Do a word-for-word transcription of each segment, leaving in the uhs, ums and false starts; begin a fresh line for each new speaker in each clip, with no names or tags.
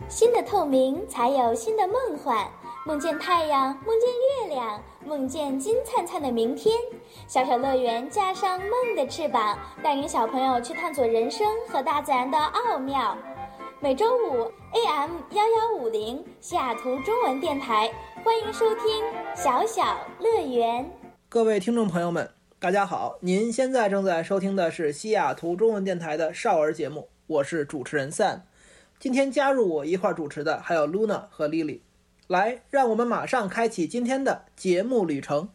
新的透明才有新的梦幻，梦见太阳，梦见月亮，梦见金灿灿的明天。小小乐园架上梦的翅膀，带领小朋友去探索人生和大自然的奥妙。每周五 A M 一一五零西雅图中文电台，欢迎收听小小乐园。
各位听众朋友们，大家好，您现在正在收听的是西雅图中文电台的少儿节目，我是主持人 Sam。 今天加入我一块主持的还有 Luna 和 Lily。 来，让我们马上开启今天的节目旅程。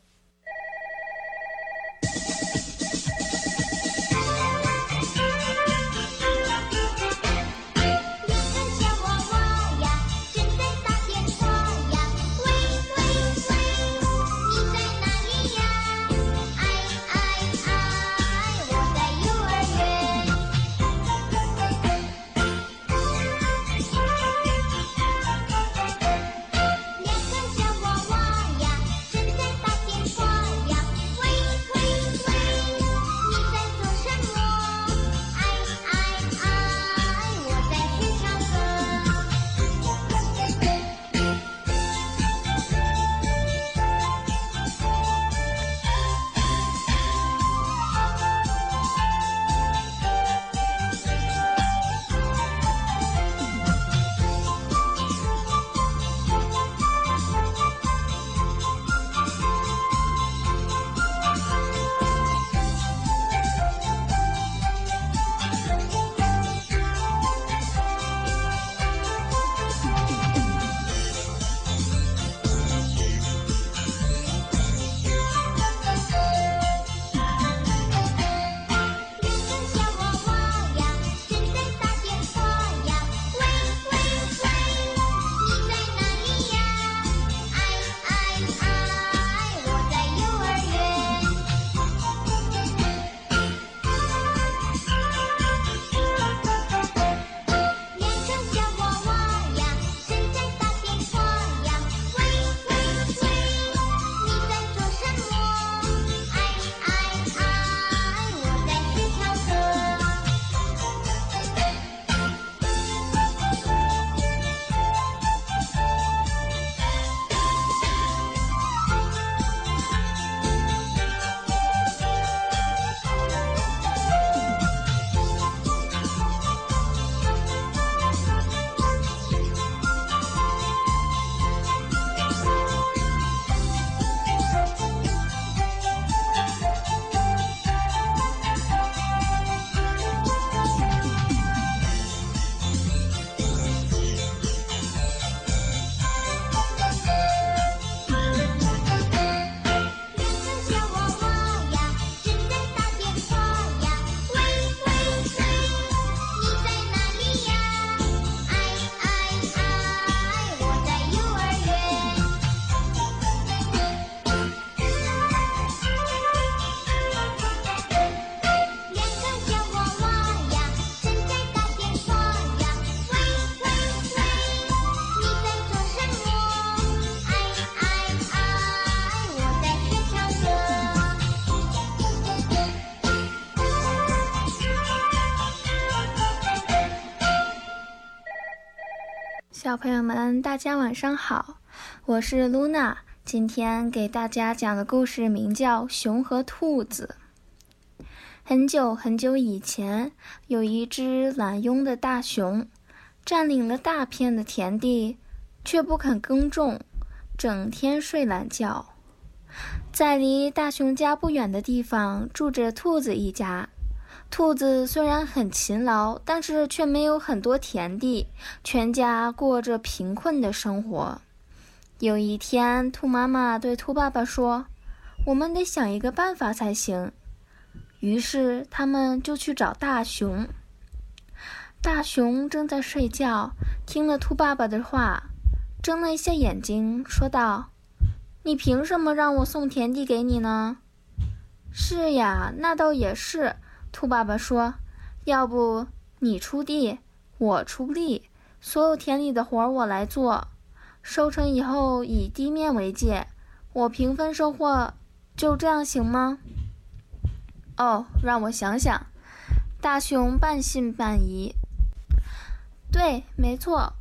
小朋友们，大家晚上好，我是 Luna。 今天给大家讲的故事名叫《熊和兔子》。很久很久以前，有一只懒慵的大熊，占领了大片的田地，却不肯耕种，整天睡懒觉。在离大熊家不远的地方，住着兔子一家。兔子虽然很勤劳，但是却没有很多田地，全家过着贫困的生活。有一天，兔妈妈对兔爸爸说：“我们得想一个办法才行。”于是他们就去找大熊。大熊正在睡觉，听了兔爸爸的话，睁了一下眼睛，说道：“你凭什么让我送田地给你呢？”“是呀，那倒也是。”兔爸爸说：“要不你出地，我出力，所有田里的活我来做，收成以后以地面为界，我平分收获，就这样行吗？”“哦，让我想想。”大熊半信半疑。“对，没错，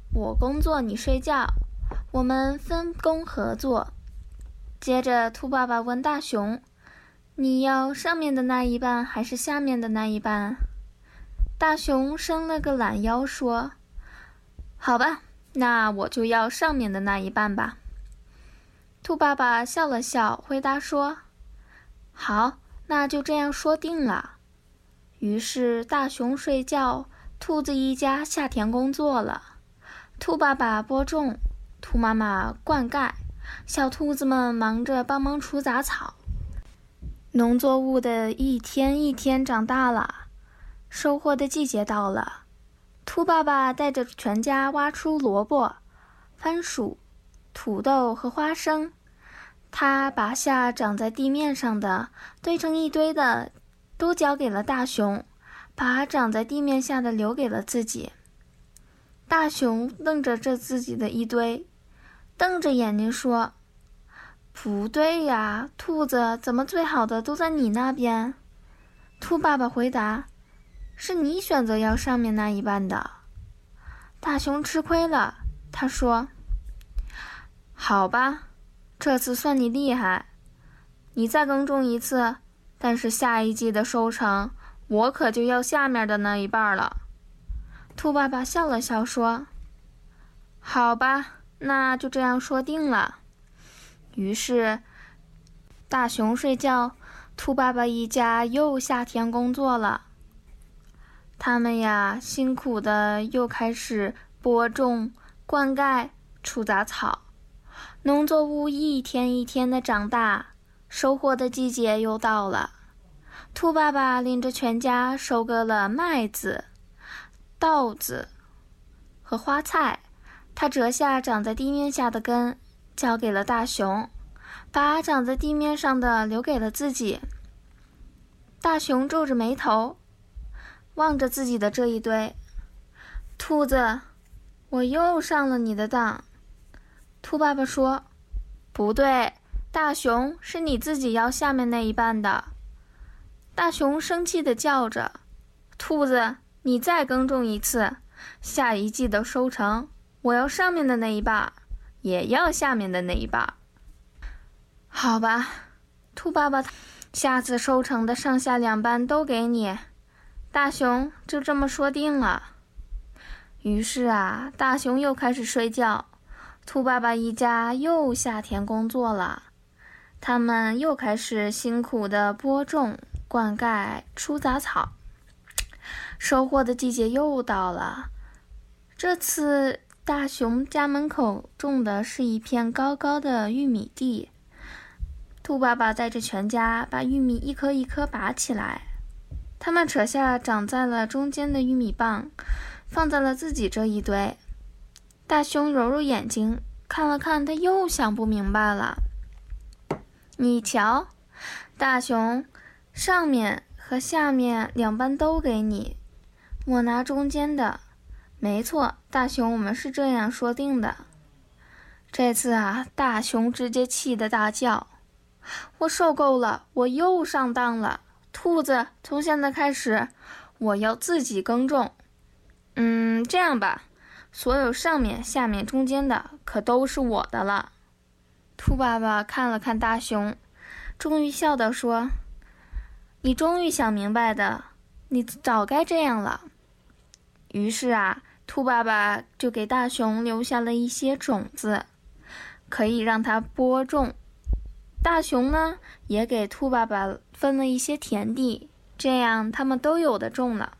我工作你睡觉，我们分工合作。接着兔爸爸问大熊，你要上面的那一半还是下面的那一半？大熊伸了个懒腰说，好吧，那我就要上面的那一半吧。兔爸爸笑了笑，回答说，好，那就这样说定了。于是大熊睡觉，兔子一家下田工作了。兔爸爸播种，兔妈妈灌溉，小兔子们忙着帮忙除杂草。农作物的一天一天长大了，收获的季节到了。兔爸爸带着全家挖出萝卜、番薯、土豆和花生，他把下长在地面上的堆成一堆的都交给了大熊，把长在地面下的留给了自己。大熊瞪着这自己的一堆，瞪着眼睛说，不对呀，兔子，怎么最好的都在你那边？兔爸爸回答，是你选择要上面那一半的。大熊吃亏了，他说，好吧，这次算你厉害，你再耕种一次，但是下一季的收成我可就要下面的那一半了。兔爸爸笑了笑说，好吧，那就这样说定了。于是大熊睡觉，兔爸爸一家又下田工作了。他们呀，辛苦的又开始播种、灌溉、除杂草。农作物一天一天的长大，收获的季节又到了。兔爸爸领着全家收割了麦子、稻子和花菜，他折下长在地面下的根，交给了大熊，把长在地面上的留给了自己。大熊皱着眉头，望着自己的这一堆，兔子，我又上了你的当。兔爸爸说，不对，大熊，是你自己要下面那一半的。大熊生气地叫着，兔子，你再耕种一次，下一季的收成我要上面的那一半，也要下面的那一半。好吧，兔爸爸，下次收成的上下两半都给你。大熊，就这么说定了。于是啊，大熊又开始睡觉，兔爸爸一家又下田工作了。他们又开始辛苦地播种、灌溉、除杂草。收获的季节又到了。这次大熊家门口种的是一片高高的玉米地。兔爸爸带着全家把玉米一颗一颗拔起来，他们扯下长在了中间的玉米棒，放在了自己这一堆。大熊揉揉眼睛，看了看，他又想不明白了。你瞧，大熊，上面和下面两半都给你，我拿中间的。没错，大熊，我们是这样说定的。这次啊，大熊直接气得大叫，我受够了，我又上当了。兔子，从现在开始，我要自己耕种。嗯，这样吧，所有上面、下面、中间的可都是我的了。兔爸爸看了看大熊，终于笑道说，你终于想明白的，你早该这样了。于是啊，兔爸爸就给大熊留下了一些种子，可以让它播种。大熊呢，也给兔爸爸分了一些田地，这样他们都有的种了。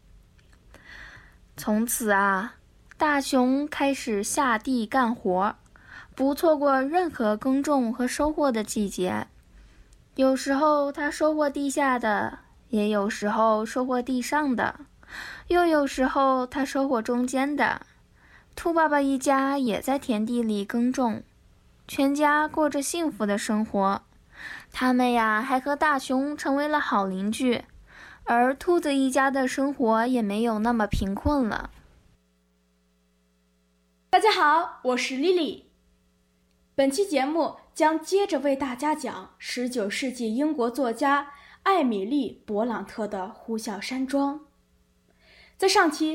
从此啊，大熊开始下地干活，不错过任何耕种和收获的季节。有时候他收获地下的，也有时候收获地上的，又有时候他收获中间的。兔爸爸一家也在田地里耕种，全家过着幸福的生活。他们呀，还和大熊成为了好邻居，而兔子一家的生活也没有那么贫困了。
大家好，我是 Lily。 本期节目将接着为大家讲十九世纪英国作家艾米丽·勃朗特的《呼啸山庄》。在上期，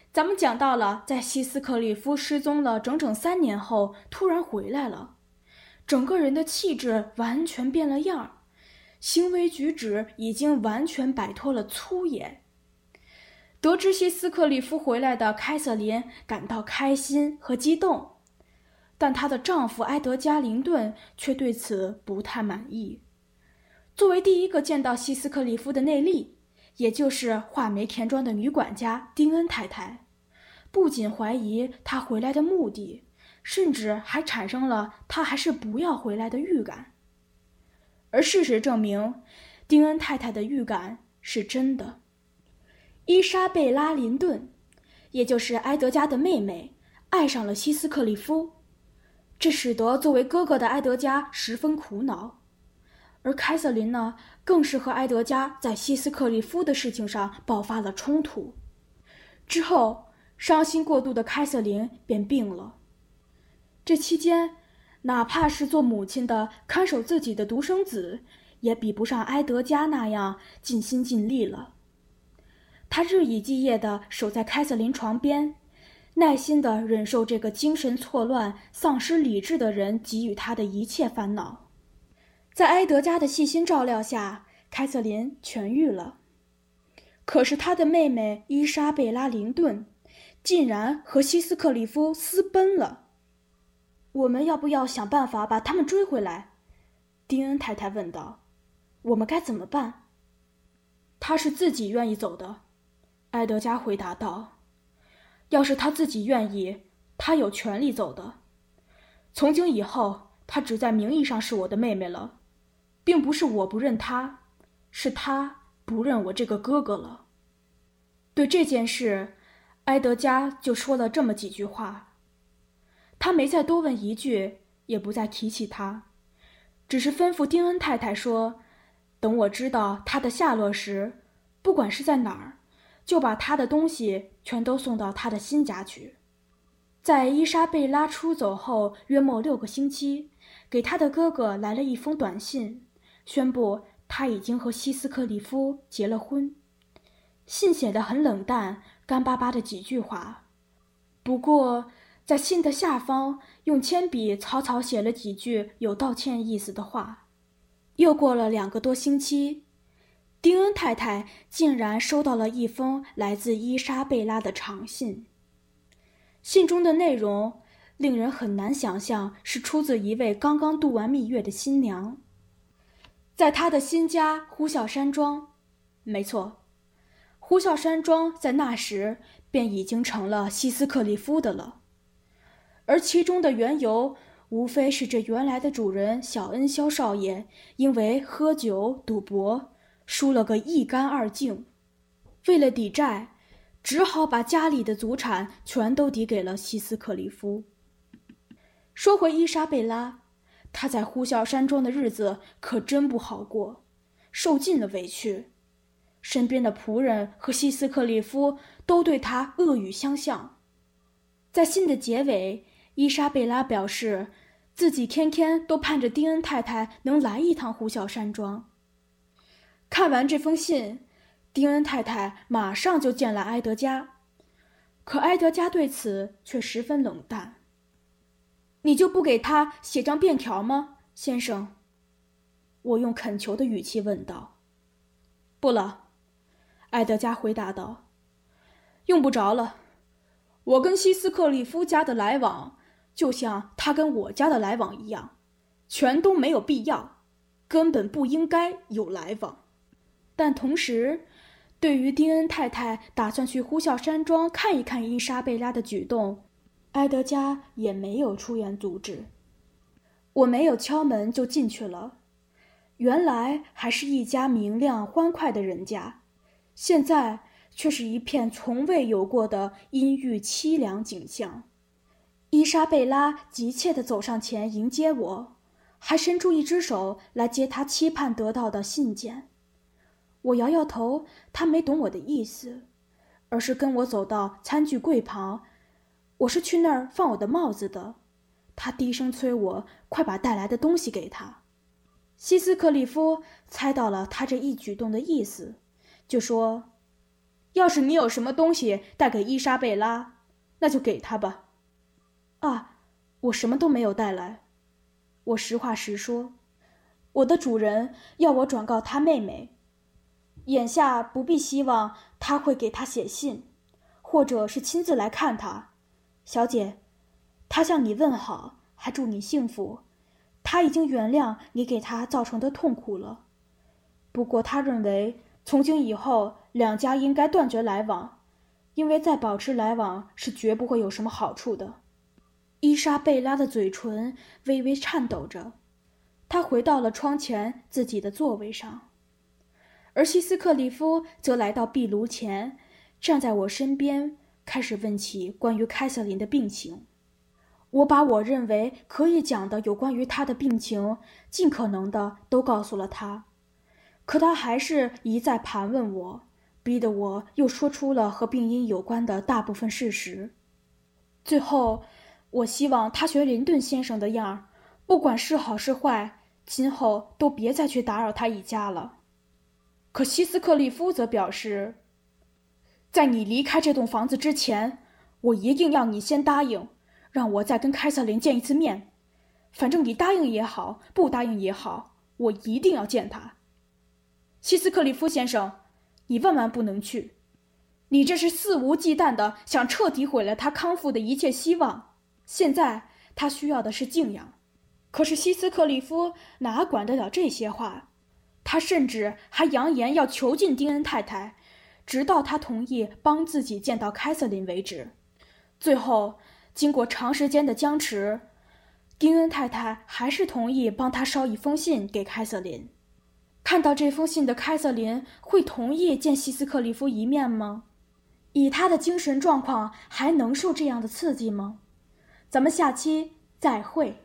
咱们讲到了，在希斯克里夫失踪了整整三年后，突然回来了，整个人的气质完全变了样，行为举止已经完全摆脱了粗野。得知希斯克里夫回来的凯瑟琳感到开心和激动，但她的丈夫埃德加·林顿却对此不太满意。作为第一个见到希斯克里夫的内利，也就是画眉田庄的女管家丁恩太太，不仅怀疑她回来的目的，甚至还产生了她还是不要回来的预感。而事实证明，丁恩太太的预感是真的。伊莎贝拉·林顿，也就是埃德加的妹妹，爱上了希斯克里夫，这使得作为哥哥的埃德加十分苦恼。而凯瑟琳呢，更是和埃德加在希斯克里夫的事情上爆发了冲突。之后，伤心过度的凯瑟琳便病了。这期间，哪怕是做母亲的看守自己的独生子，也比不上埃德加那样尽心尽力了。他日以继夜地守在凯瑟琳床边，耐心地忍受这个精神错乱、丧失理智的人给予他的一切烦恼。在埃德加的细心照料下，凯瑟琳痊愈了。可是他的妹妹伊莎贝拉·林顿竟然和希斯克里夫私奔了。我们要不要想办法把他们追回来？丁恩太太问道。我们该怎么办？他是自己愿意走的，埃德加回答道。要是他自己愿意，他有权利走的。从今以后，她只在名义上是我的妹妹了，并不是我不认她，是她不认我这个哥哥了。对这件事，埃德加就说了这么几句话。他没再多问一句，也不再提起他，只是吩咐丁恩太太说，等我知道他的下落时，不管是在哪儿，就把他的东西全都送到他的新家去。在伊莎贝拉出走后约莫六个星期，给他的哥哥来了一封短信，宣布他已经和希斯克里夫结了婚。信写得很冷淡，干巴巴的几句话。不过在信的下方用铅笔草草写了几句有道歉意思的话。又过了两个多星期，丁恩太太竟然收到了一封来自伊莎贝拉的长信。信中的内容令人很难想象是出自一位刚刚度完蜜月的新娘。在她的新家呼啸山庄，没错，呼啸山庄在那时便已经成了希斯克里夫的了。而其中的缘由无非是这原来的主人小恩肖少爷因为喝酒赌博输了个一干二净，为了抵债，只好把家里的祖产全都抵给了希斯克里夫。说回伊莎贝拉，她在呼啸山庄的日子可真不好过，受尽了委屈。身边的仆人和希斯克里夫都对她恶语相向。在信的结尾，伊莎贝拉表示自己天天都盼着丁恩太太能来一趟呼啸山庄。看完这封信，丁恩太太马上就见了埃德加，可埃德加对此却十分冷淡。你就不给他写张便条吗，先生？我用恳求的语气问道。不了，埃德加回答道，用不着了。我跟希斯克里夫家的来往就像他跟我家的来往一样，全都没有必要，根本不应该有来往。但同时，对于丁恩太太打算去呼啸山庄看一看伊莎贝拉的举动，埃德加也没有出言阻止。我没有敲门就进去了，原来还是一家明亮欢快的人家，现在却是一片从未有过的阴郁凄凉景象。伊莎贝拉急切地走上前迎接我，还伸出一只手来接她期盼得到的信件。我摇摇头，她没懂我的意思，而是跟我走到餐具柜旁。我是去那儿放我的帽子的，她低声催我快把带来的东西给她。希斯克里夫猜到了她这一举动的意思，就说， 要是你有什么东西带给伊莎贝拉，那就给她吧。啊，我什么都没有带来。我实话实说，我的主人要我转告他妹妹，眼下不必希望他会给他写信，或者是亲自来看他。小姐，他向你问好，还祝你幸福。他已经原谅你给他造成的痛苦了。不过他认为从今以后两家应该断绝来往，因为再保持来往是绝不会有什么好处的。伊莎贝拉的嘴唇微微颤抖着，她回到了窗前自己的座位上，而希斯克里夫则来到壁炉前，站在我身边，开始问起关于凯瑟琳的病情。我把我认为可以讲的有关于她的病情尽可能的都告诉了她，可她还是一再盘问我，逼得我又说出了和病因有关的大部分事实。最后我希望她学林顿先生的样，不管是好是坏，今后都别再去打扰他一家了。可希斯克利夫则表示，在你离开这栋房子之前，我一定要你先答应让我再跟凯瑟琳见一次面，反正你答应也好，不答应也好，我一定要见她。希斯克利夫先生，你万万不能去，你这是肆无忌惮的想彻底毁了他康复的一切希望。现在他需要的是静养。可是希斯克利夫哪管得了这些话，他甚至还扬言要囚禁丁恩太太，直到他同意帮自己见到凯瑟琳为止。最后经过长时间的僵持，丁恩太太还是同意帮他捎一封信给凯瑟琳。看到这封信的凯瑟琳会同意见希斯克利夫一面吗？以他的精神状况，还能受这样的刺激吗？咱们下期再会。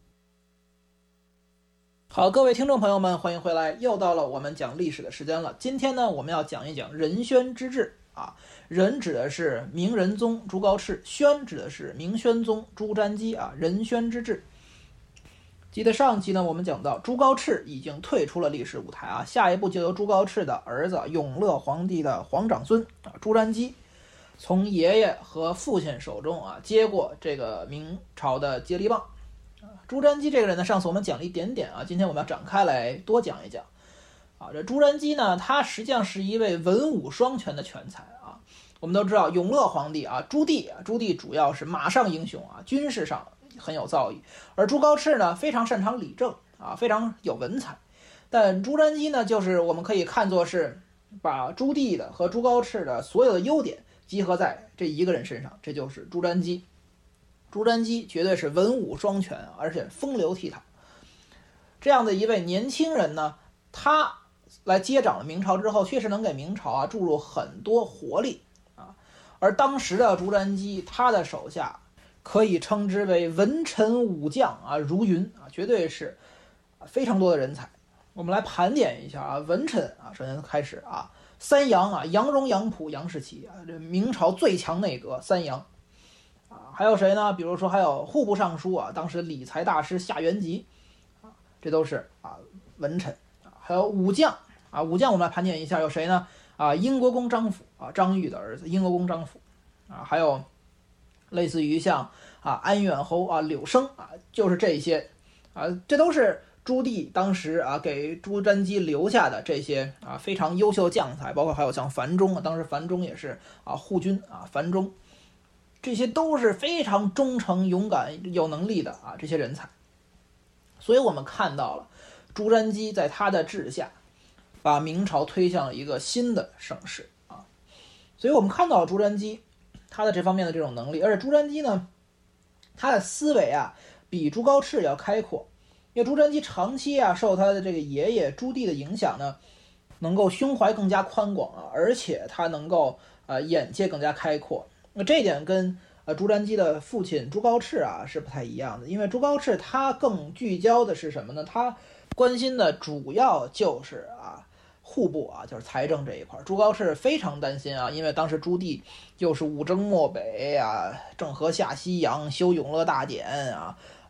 好，各位听众朋友们，欢迎回来，又到了我们讲历史的时间了。今天呢，我们要讲一讲仁宣之治啊。仁指的是明仁宗朱高炽，宣指的是明宣宗朱瞻基啊。仁宣之治，记得上期呢，我们讲到朱高炽已经退出了历史舞台啊，下一步就由朱高炽的儿子永乐皇帝的皇长孙啊朱瞻基，从爷爷和父亲手中啊接过这个明朝的接力棒。朱瞻基这个人呢，上次我们讲了一点点啊，今天我们要展开来多讲一讲啊。这朱瞻基呢，他实际上是一位文武双全的全才啊。我们都知道永乐皇帝啊，朱棣啊，朱棣主要是马上英雄啊，军事上很有造诣，而朱高炽呢，非常擅长理政啊，非常有文采。但朱瞻基呢，就是我们可以看作是把朱棣的和朱高炽的所有的优点集合在这一个人身上，这就是朱瞻基。朱瞻基绝对是文武双全，而且风流倜傥。这样的一位年轻人呢，他来接掌了明朝之后，确实能给明朝啊注入很多活力啊。而当时的朱瞻基，他的手下可以称之为文臣武将啊如云啊，绝对是非常多的人才。我们来盘点一下啊，文臣啊，首先开始啊，三杨啊，杨荣、杨溥、杨士奇啊，这明朝最强内阁三杨。啊，还有谁呢？比如说还有户部尚书啊，当时理财大师夏元吉啊，这都是啊文臣啊。还有武将啊，武将我们来盘点一下，有谁呢？啊，英国公张辅啊，张玉的儿子，英国公张辅啊，还有类似于像啊安远侯啊柳生啊，就是这些啊，这都是朱棣当时啊给朱瞻基留下的这些啊非常优秀的将才，包括还有像樊中啊，当时樊中也是啊护军啊，樊中。这些都是非常忠诚、勇敢、有能力的啊，这些人才。所以我们看到了朱瞻基在他的治下，把明朝推向了一个新的盛世啊。所以我们看到了朱瞻基他的这方面的这种能力，而且朱瞻基呢，他的思维啊比朱高炽要开阔，因为朱瞻基长期啊受他的这个爷爷朱棣的影响呢，能够胸怀更加宽广啊，而且他能够呃眼界更加开阔。那这一点跟呃朱瞻基的父亲朱高炽啊是不太一样的，因为朱高炽他更聚焦的是什么呢？他关心的主要就是啊户部啊，就是财政这一块。朱高炽非常担心啊，因为当时朱棣又是五征漠北啊，郑和下西洋，修永乐大典啊，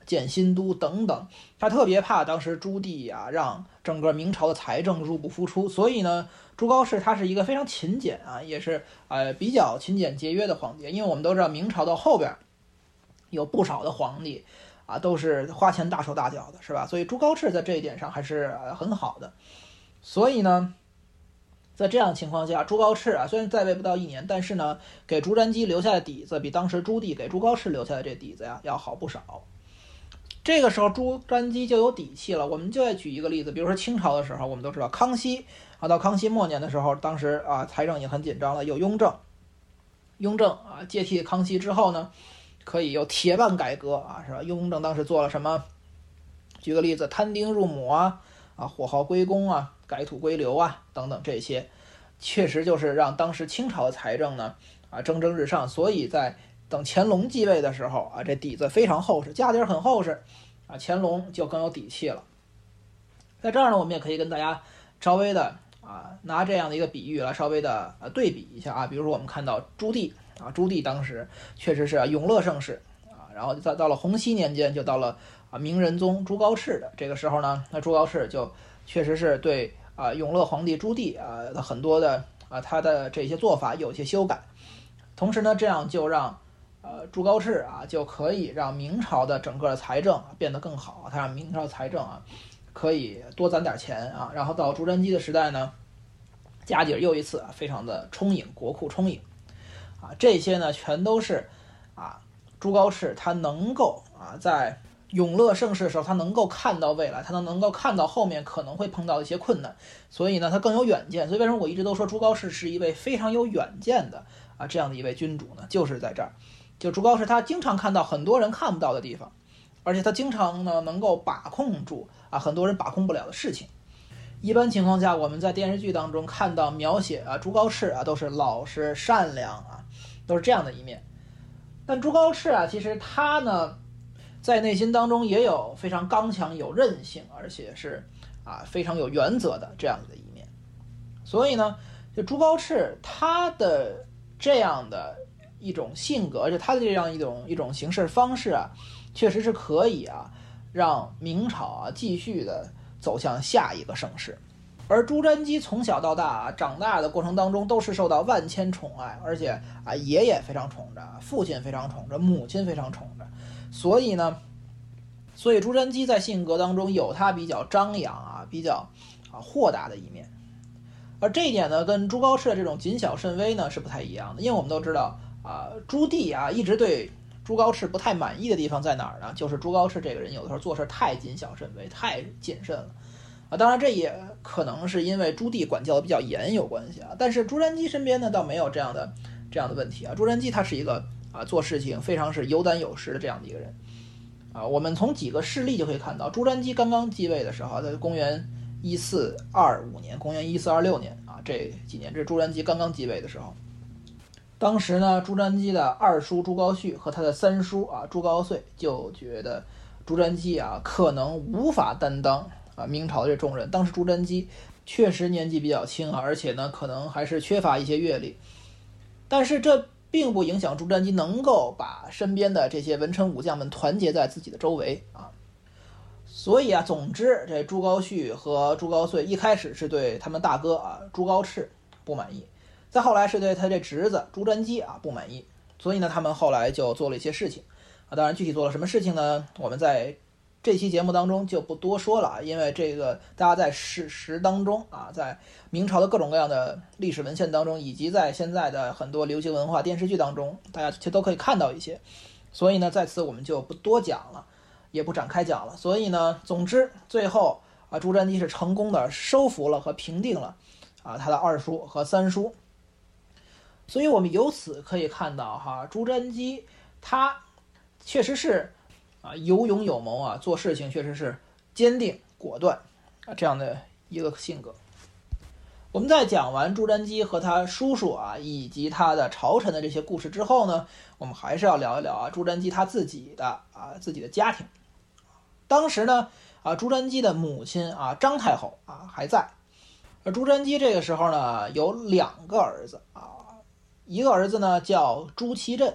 建新都等等。他特别怕当时朱棣啊让整个明朝的财政入不敷出，所以呢朱高炽他是一个非常勤俭啊，也是呃比较勤俭节约的皇帝。因为我们都知道明朝到后边有不少的皇帝啊都是花钱大手大脚的，是吧？所以朱高炽在这一点上还是、呃、很好的。所以呢在这样的情况下，朱高炽啊虽然在位不到一年，但是呢给朱瞻基留下的底子比当时朱棣给朱高炽留下的这底子呀要好不少。这个时候朱瞻基就有底气了。我们就再举一个例子，比如说清朝的时候，我们都知道康熙啊，到康熙末年的时候，当时啊财政也很紧张了，有雍正，雍正啊接替康熙之后呢，可以有铁腕改革啊，是吧？雍正当时做了什么？举个例子，摊丁入亩啊，啊火耗归公啊，改土归流啊等等，这些确实就是让当时清朝的财政呢啊蒸蒸日上。所以在等乾隆继位的时候啊，这底子非常厚实，家底很厚实啊，乾隆就更有底气了。在这儿呢，我们也可以跟大家稍微的啊拿这样的一个比喻来稍微的呃对比一下啊。比如说我们看到朱棣啊，朱棣当时确实是、啊、永乐盛世啊，然后到到了洪熙年间就到了啊明仁宗朱高炽的这个时候呢，那朱高炽就确实是对啊永乐皇帝朱棣啊的很多的啊他的这些做法有些修改，同时呢这样就让呃，朱高炽啊，就可以让明朝的整个的财政、啊、变得更好。他让明朝财政啊，可以多攒点钱啊。然后到朱瞻基的时代呢，家底又一次啊，非常的充盈，国库充盈啊。这些呢，全都是啊，朱高炽他能够啊，在永乐盛世的时候，他能够看到未来，他能能够看到后面可能会碰到一些困难，所以呢，他更有远见。所以为什么我一直都说朱高炽是一位非常有远见的啊这样的一位君主呢？就是在这儿。就朱高炽他经常看到很多人看不到的地方，而且他经常呢能够把控住啊很多人把控不了的事情。一般情况下，我们在电视剧当中看到描写啊朱高炽啊都是老实善良啊，都是这样的一面。但朱高炽啊，其实他呢在内心当中也有非常刚强、有韧性，而且是啊非常有原则的这样子的一面。所以呢，就朱高炽他的这样的一种性格，而且他的这样一种一种行事方式啊，确实是可以啊让明朝啊继续的走向下一个盛世。而朱瞻基从小到大啊长大的过程当中都是受到万千宠爱，而且啊爷爷非常宠着，父亲非常宠着，母亲非常宠着，所以呢，所以朱瞻基在性格当中有他比较张扬啊、比较啊豁达的一面。而这一点呢，跟朱高炽的这种谨小慎微呢是不太一样的，因为我们都知道。啊，朱棣啊，一直对朱高炽不太满意的地方在哪儿呢？就是朱高炽这个人有的时候做事太谨小慎微，太谨慎了啊。当然，这也可能是因为朱棣管教的比较严有关系啊。但是朱瞻基身边呢，倒没有这样的这样的问题啊。朱瞻基他是一个啊做事情非常是有胆有识的这样的一个人啊。我们从几个事例就可以看到，朱瞻基刚刚继位的时候，在公元一四二五年、公元一四二六年啊这几年，这是朱瞻基刚刚继位的时候。当时呢，朱瞻基的二叔朱高煦和他的三叔啊朱高燧就觉得朱瞻基啊可能无法担当啊明朝的这重任。当时朱瞻基确实年纪比较轻啊，而且呢可能还是缺乏一些阅历，但是这并不影响朱瞻基能够把身边的这些文臣武将们团结在自己的周围啊。所以啊，总之这朱高煦和朱高燧一开始是对他们大哥啊朱高炽不满意。再后来是对他这侄子朱瞻基啊不满意，所以呢，他们后来就做了一些事情啊。当然，具体做了什么事情呢？我们在这期节目当中就不多说了，因为这个大家在史实当中啊，在明朝的各种各样的历史文献当中，以及在现在的很多流行文化电视剧当中，大家其实都可以看到一些。所以呢，在此我们就不多讲了，也不展开讲了。所以呢，总之最后啊，朱瞻基是成功的收服了和平定了啊他的二叔和三叔。所以我们由此可以看到哈，朱瞻基他确实是啊有勇有谋啊，做事情确实是坚定果断啊这样的一个性格。我们在讲完朱瞻基和他叔叔啊以及他的朝臣的这些故事之后呢，我们还是要聊一聊啊朱瞻基他自己的啊自己的家庭。当时呢啊朱瞻基的母亲啊张太后啊还在，而朱瞻基这个时候呢有两个儿子啊。一个儿子呢叫朱祁镇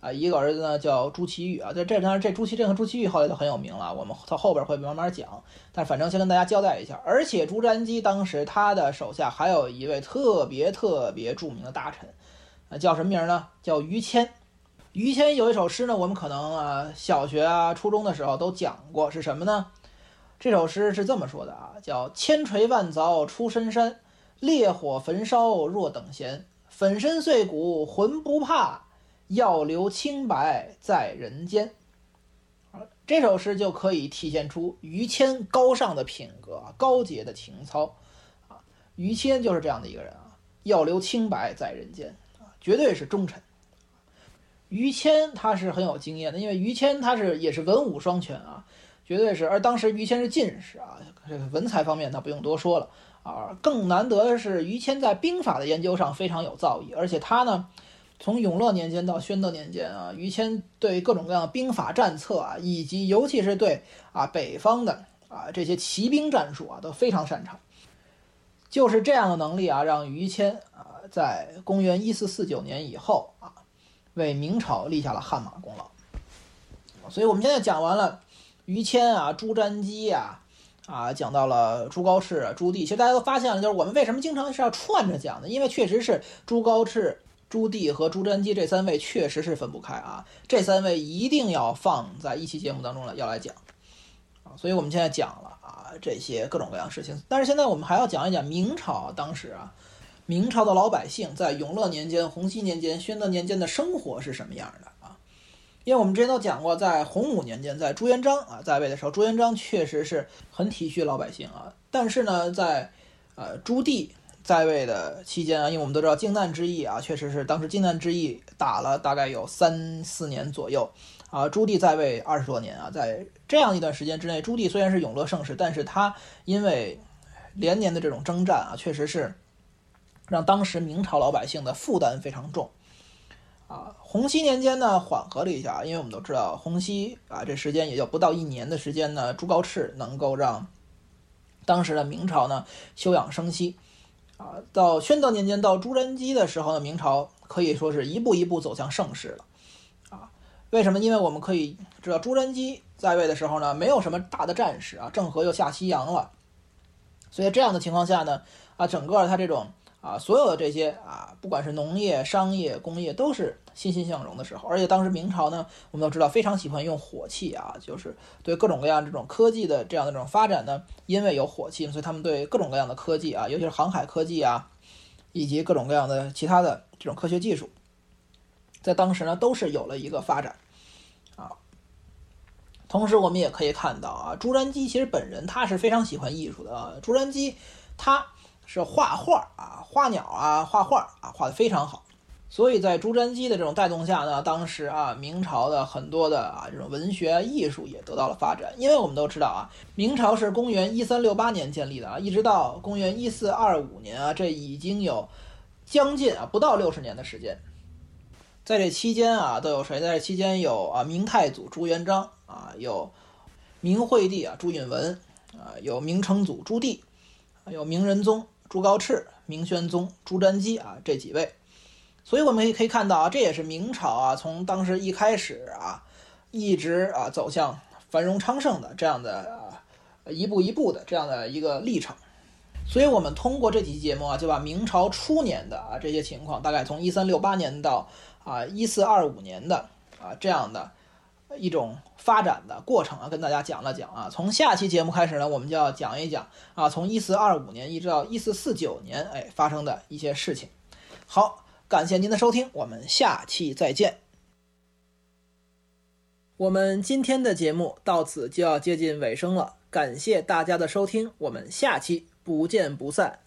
啊，一个儿子呢叫朱祁钰啊，这这当然这朱祁镇和朱祁钰后来就很有名了，我们到后边会慢慢讲，但反正先跟大家交代一下。而且朱瞻基当时他的手下还有一位特别特别著名的大臣，啊，叫什么名呢？叫于谦。于谦有一首诗呢，我们可能啊小学啊初中的时候都讲过，是什么呢？这首诗是这么说的啊，叫千锤万凿出深山，烈火焚烧若等闲，粉身碎骨浑不怕，要留清白在人间。这首诗就可以体现出于谦高尚的品格，高洁的情操啊。于谦就是这样的一个人啊，要留清白在人间啊，绝对是忠臣。于谦他是很有经验的，因为于谦他是也是文武双全啊，绝对是。而当时于谦是进士啊，这个文采方面他不用多说了啊。更难得的是，于谦在兵法的研究上非常有造诣，而且他呢，从永乐年间到宣德年间啊，于谦对各种各样的兵法战策啊，以及尤其是对啊北方的啊这些骑兵战术啊都非常擅长。就是这样的能力啊，让于谦啊在公元一四四九年以后啊，为明朝立下了汗马功劳。所以我们现在讲完了于谦啊、朱瞻基啊，啊，讲到了朱高炽、啊、朱棣。其实大家都发现了，就是我们为什么经常是要串着讲的？因为确实是朱高炽、朱棣和朱瞻基这三位确实是分不开啊，这三位一定要放在一期节目当中了要来讲啊。所以我们现在讲了啊这些各种各样事情，但是现在我们还要讲一讲明朝当时啊。明朝的老百姓在永乐年间、洪熙年间、宣德年间的生活是什么样的啊？因为我们之前都讲过，在洪武年间，在朱元璋啊在位的时候，朱元璋确实是很体恤老百姓啊。但是呢，在呃朱棣在位的期间啊，因为我们都知道靖难之役啊，确实是当时靖难之役打了大概有三四年左右啊。朱棣在位二十多年啊，在这样一段时间之内，朱棣虽然是永乐盛世，但是他因为连年的这种征战啊，确实是让当时明朝老百姓的负担非常重啊。洪熙年间呢缓和了一下，因为我们都知道洪熙啊这时间也就不到一年的时间呢，朱高炽能够让当时的明朝呢休养生息啊。到宣德年间到朱瞻基的时候呢，明朝可以说是一步一步走向盛世了啊。为什么？因为我们可以知道朱瞻基在位的时候呢，没有什么大的战事啊，郑和又下西洋了，所以这样的情况下呢啊，整个他这种啊，所有的这些啊，不管是农业、商业、工业，都是欣欣向荣的时候。而且当时明朝呢，我们都知道非常喜欢用火器啊，就是对各种各样这种科技的这样的这种发展呢，因为有火器，所以他们对各种各样的科技啊，尤其是航海科技啊，以及各种各样的其他的这种科学技术，在当时呢都是有了一个发展啊。同时我们也可以看到啊，朱瞻基其实本人他是非常喜欢艺术的啊。朱瞻基他是画画啊，花鸟啊，画画啊，画得非常好。所以在朱瞻基的这种带动下呢，当时啊，明朝的很多的啊这种文学艺术也得到了发展。因为我们都知道啊，明朝是公元一三六八年建立的啊，一直到公元一四二五年啊，这已经有将近啊不到六十年的时间。在这期间啊，都有谁？在这期间有啊明太祖朱元璋啊，有明惠帝啊朱允炆啊，有明成祖朱棣，有明仁宗朱高炽、明宣宗朱瞻基啊这几位。所以我们可以看到啊，这也是明朝啊从当时一开始啊一直啊走向繁荣昌盛的这样的啊一步一步的这样的一个历程。所以我们通过这几期节目啊，就把明朝初年的啊这些情况，大概从一三六八年到啊一四二五年的啊这样的一种发展的过程啊，跟大家讲了讲啊。从下期节目开始呢，我们就要讲一讲啊，从一四二五年一直到一四四九年，哎，发生的一些事情。好，感谢您的收听，我们下期再见。我们今天的节目到此就要接近尾声了，感谢大家的收听，我们下期不见不散。